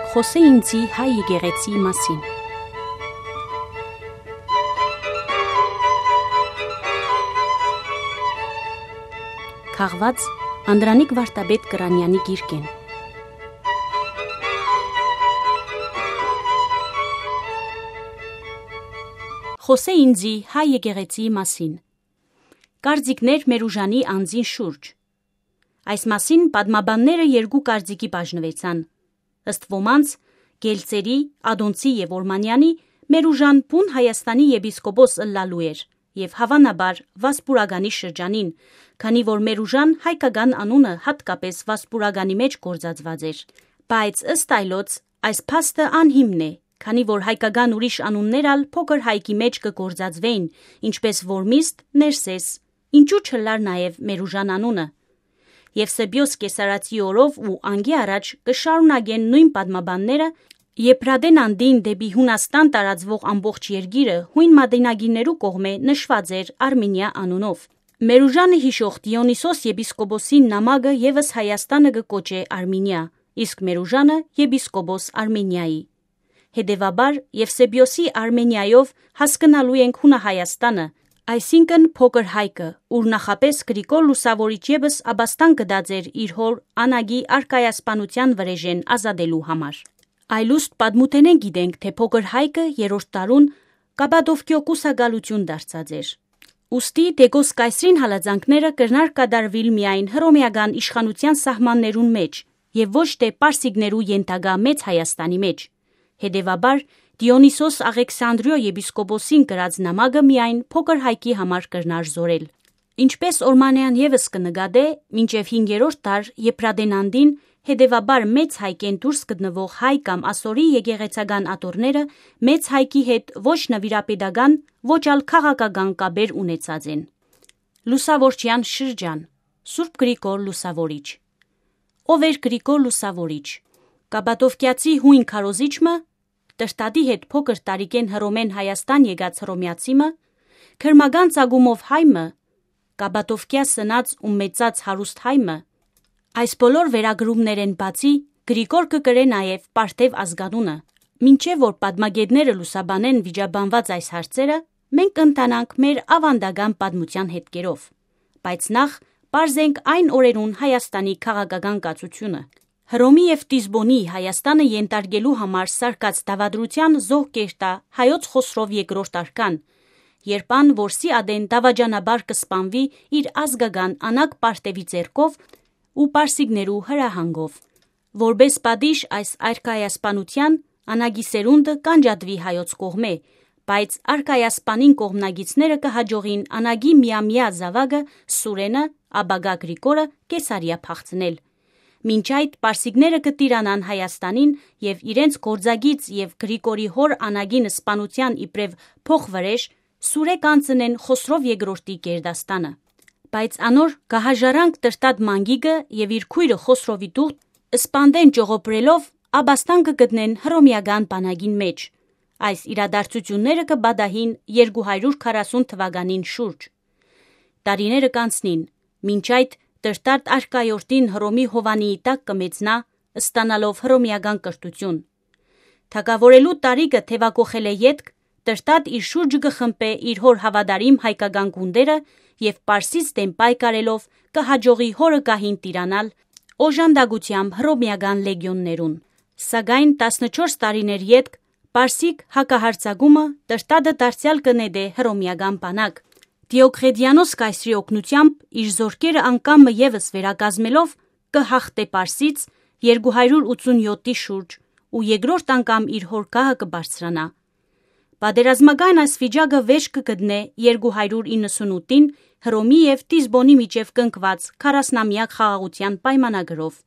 Խոսե ինձի հայ եկեղեցի մասին։ Քաղված Անդրանիկ Վարդապետ Կրանյանի գիրքեն։ Խոսե ինձի հայ եկեղեցի մասին։ Կարծիքներ Մերուժանի անձին շուրջ։ Այս մասին պատմաբանները երկու կարծիքի բաժնվեցան։ Ըստ ոմանց, Գելցերի, Ադոնցի և Օրմանյանի Մերուժան բուն Հայաստանի եպիսկոպոս ըլլալու էր և հավանաբար Վասպուրականի շրջանին, քանի որ Մերուժան հայկական անունը հատկապես Վասպուրականի մեջ գործածված էր։ Բայց ըստ այլոց այս փաստը անհիմն է, քանի որ հայկական ուրիշ անուններ ալ փոքր հայքի մեջ կգործածվեին, ինչպես Որմիստ, Ներսես, ինչու չլար նաև Մերուժան անունը։ Եվսեբիոս կեսարացի օրով ու անգի առաջ կշարունակեն նույն պատմաբանները, Եփրադեն անդին դեպի Հունաստան տարածվող ամբողջ երկիրը հույն մատենագիրներու կողմէ նշված էր Արմենիա անունով։ Մերուժանը հիշող Դիոնիսոս եպիսկոպոսին նամակը ևս Հայաստանը կկոչե Արմենիա, իսկ Մերուժանը եպիսկոպոս Արմենիայի։ Հետևաբար Եվսեբիոսի Արմենիայով հասկանալու ենք Հունահայաստանը, այսինքն փոքր հայկը, ուր նախապես Գրիգոր Լուսավորիչ ևս աբաստան կդած էր իր հոր Անագի արքայասպանության վրեժեն ազատելու համար։ Այլուստ պատմութենեն գիտենք, թե փոքր հայկը երրորդ տարուն Կապադովկիո կուսակալություն դարձած էր։ Ուստի Տեգոս կայսրին հալածանքները կրնար կատարվիլ միայն հռոմեական իշխանության սահմաններուն մեջ և ոչ թե պարսիկներու ենթակա մեծ Հայաստանի մեջ։ Հետևաբար Դիոնիսոս Աղեքսանդրիո եպիսկոպոսին գրած նամակը միայն փոքր հայկի համար կրնար զորել։ Ինչպես Օրմանյան ևս կնկատե, մինչև 5-րդ դար Եփրադենանդին հետևաբար մեծ հայկեն դուրս գտնվող հայ կամ ասորի եկեղեցական ատորները մեծ հայկի հետ ոչ նվիրապետական, ոչ ալ քաղաքական կապեր ունեցած են։ Լուսավորչյան շրջան, Սուրբ Գրիգոր Լուսավորիչ։ Ով էր Գրիգոր Լուսավորիչ։ Կապադովկիացի հույն քարոզիչը, Տրտադի հետ փոքր տարիքեն Հռոմեն Հայաստան եկած հռոմեացիմը, քրմական ծագումով հայմը, Կապադովկիա սնած ու մեծած հարուստ հայմը, այս բոլոր վերագրումներեն բացի Գրիգոր կկրե նաև Պարթև ազգանունը։ Մինչև որ պատմագետները լուսաբանեն վիճաբանված այս հարցերը, մենք կընթանանք մեր ավանդական պատմության հետքերով։ Բայց նախ պարզենք այն օրերուն Հայաստանի քաղաքական կացությունը։ Հռոմի և Տիզբոնի Հայաստանը ենթարկելու համար սարկած դավադրության զոհ կերտա հայոց Խոսրով երկրորդ արքան, երբ ան որսի ադեն դավաճանաբար կսպանվի իր ազգական անակ Պարթևի ձեռքով ու պարսիկներու հրահանգով։ Որպես պատիժ այս արքայասպանության անագի սերունդը կանջատվի հայոց կողմէ, բայց արքայասպանին կողմնագիցները կհաջողին անագի միամյա զավակը Սուրենը, ապագա Գրիգորը Կեսարիա փախցնել։ Մինչ այդ պարսիկները կտիրանան Հայաստանին և իրենց գործագիծ և Գրիգորի հոր անագին սպանության իբրև փոխվրեժ Սուրե կանցնեն Խոսրով երկրորդի գերդաստանը։ Բայց անոր կհաժարանք Տրտատ մանգիգը և իր քույրը Խոսրովի դուխտ սպանդեն ճողոպրելով աբաստան կգտնեն հռոմեական բանակին մեջ։ Այս իրադարձությունները կբադահին 240 թվականին շուրջ։ Տարիները կանցնին, մինչ այդ Տրտատ արքայորդին Հռոմի Հովանիի տակ կմեծնա, ստանալով հռոմեական կրթություն։ Թագավորելու տարիքը թևակոխել է ետք, Տրտատ իր շուրջը կխմպե իր հոր հավատարիմ հայկական գունդերը և Պարսից դեմ պայքարելով կհաջողի հորը գահին տիրանալ օժանդակությամբ հռոմեական լեգիոններուն։ Սակայն 14 տարիներ ետք Պարսիկ հակահարձակումը Տրտատը դարձյալ կնետե հռոմեական բանակ։ Դիոկլետիանոս կայսրի օգնությամբ իր զորքերը անգամը ևս վերակազմելով կհաղթե Պարսից 287-ի շուրջ ու երկրորդ անգամ իր հոր գահը կբարձրանա։ Պատերազմական այս վիճակը վերջ կգտնե 298-ին Հռոմի և Տիզբոնի միջև կնքված 40-ամյա խաղաղության պայմանագրով։